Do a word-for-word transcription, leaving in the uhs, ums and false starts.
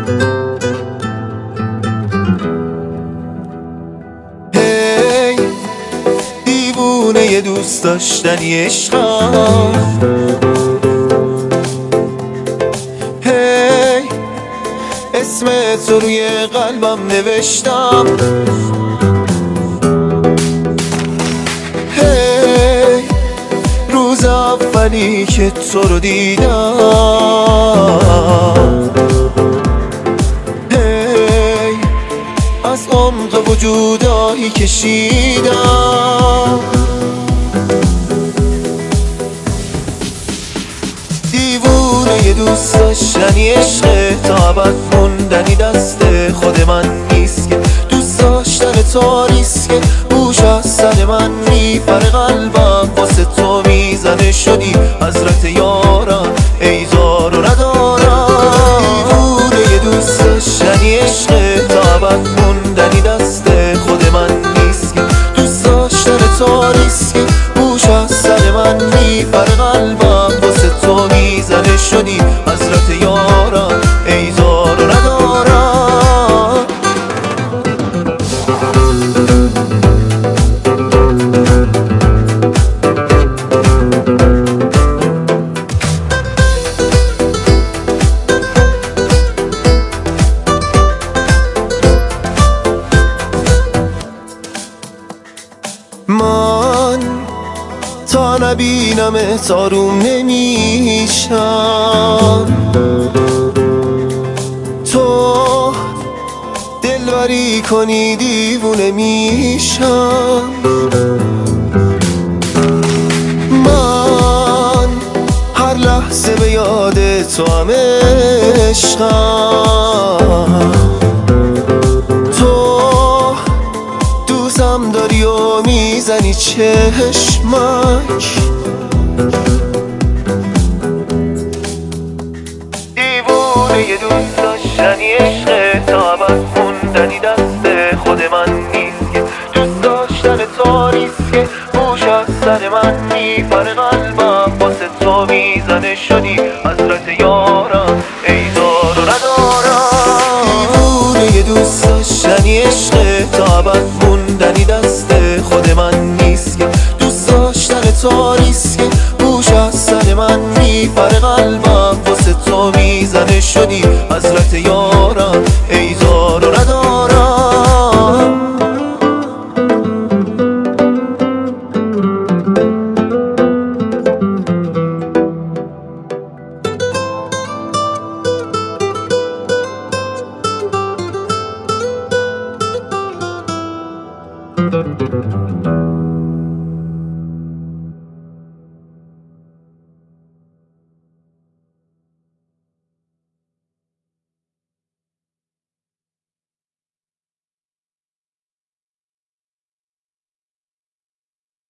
هی دیوونه ی دوست داشتنی عشقم، هی اسم تو روی قلبم نوشتم، هی روز اولی که تو رو دیدم، هی از عمق وجود آهی کشیدم. دیوونه ی دوست داشتنی عشق تا ابد موندنی دست خود من نیست که دوست داشتن تو نیست که بوش از سر من میپره قلبم واسه تو میزنه شدی حضرت یارم ای زار و ندارم. دیوونه ی دوست داشتنی عشق تا ابد موندنی دست خود من نیست که دوست داشتن تو نیست که بوش از سر من میپره قلبم واسه تو میزنه شدی حضرت یارم ای زار و ندارم. من تا نبینم آروم نمیشم، تو دلبری کنی دیوونه میشم. من هر لحظه به یاد تو هم عشقم، تو دوستم داری و میزنی چشمک. دیوونه ی دوست داشتنی عشق تا ابد موندنی دست خود من نیست که دوست داشتن تو نیست که بوش از سر من میپره قلبم واسه تو میزنه شدی حضرت یارم ای زار و ندارم. دیوونه ی دوست داشتنی عشق تا ابد موندنی دست خود من نیست که دوست داشتن تو نیست که بوش از سر من میپره قلبم واسه تو میزنه شدی حضرت یارم ای زار و ندارم. Thank you.